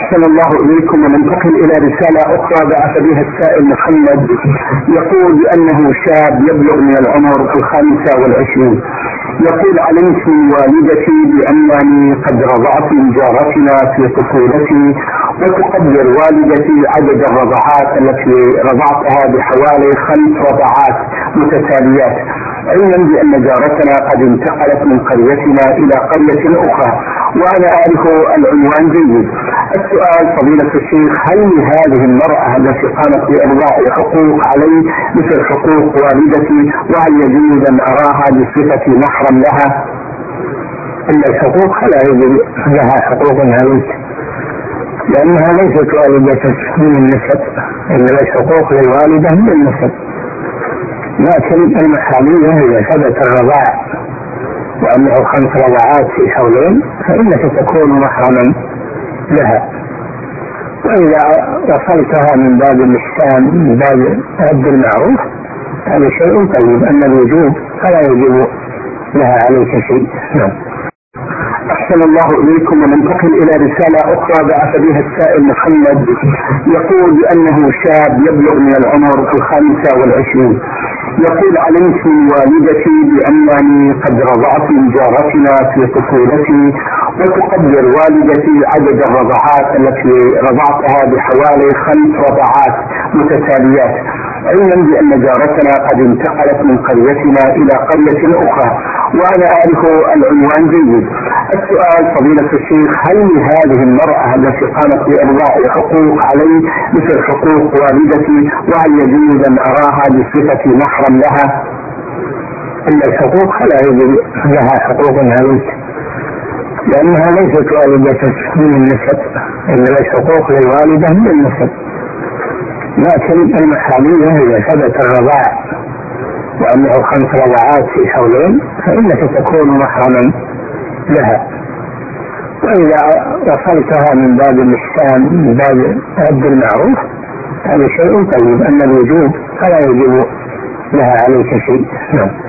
أحسن الله إليكم، وننتقل إلى رسالة أخرى بعث بها السائل محمد، يقول بأنه شاب يبلغ من العمر 25. يقول: علمت من والدتي بأنني قد رضعت من جارتنا في طفولتي، وتقدر والدتي عدد الرضعات التي رضعتها بحوالي 5 رضعات متتاليات، علما بأن جارتنا قد انتقلت من قريتنا إلى قرية أخرى، وأنا أعرف العنوان جيد. السؤال فضيلة الشيخ: هل لهذه المرأة التي قامت بإرضاع حقوق علي مثل حقوق والدتي؟ وهل يجوز أن أراها بصفة محرم لها؟ إن الحقوق لا يجوز لها حقوق عليك، لأنها ليست والدتك من النسب، إنما الحقوق للوالدة من النسب. لكن المحامية إذا ثبت الرضاع وأنه 5 رضعات في حولين فإنك تكون محرما لها. وإذا وصلتها من باب الإحسان من باب رد المعروف هذا شيء طيب. أما الوجوب فلا يجب لها عليك شيء. أحسن الله إليكم، وننتقل إلى رسالة أخرى بعث بها السائل محمد، يقول بأنه شاب يبلغ من العمر 25. يقول: علمت من والدتي بأنني قد رضعت من جارتنا في طفولتي، وتقدر والدتي عدد الرضعات التي رضعتها بحوالي 5 رضعات متتاليات، علما بأن جارتنا قد انتقلت من قريتنا إلى قرية أخرى، وأنا أعرف العنوان جيد. السؤال فضيلة الشيخ: هل لهذه المرأة التي قامت بإرضاع حقوق علي مثل حقوق والدتي؟ وهل يجوز أن أراها بصفة محرم لها؟ إن الحقوق لا يجوز لها حقوق عليك، لأنها ليست والدتك من النسب، إنما الحقوق للوالدة من النسب. لكن المحامية إذا ثبت الرضاع وأنه 5 رضعات في حولين فإنك تكون محرما لها. وإذا وصلتها من باب الإحسان من باب رد المعروف هذا شيء طيب. أما الوجوب فلا يجب لها عليك شيء.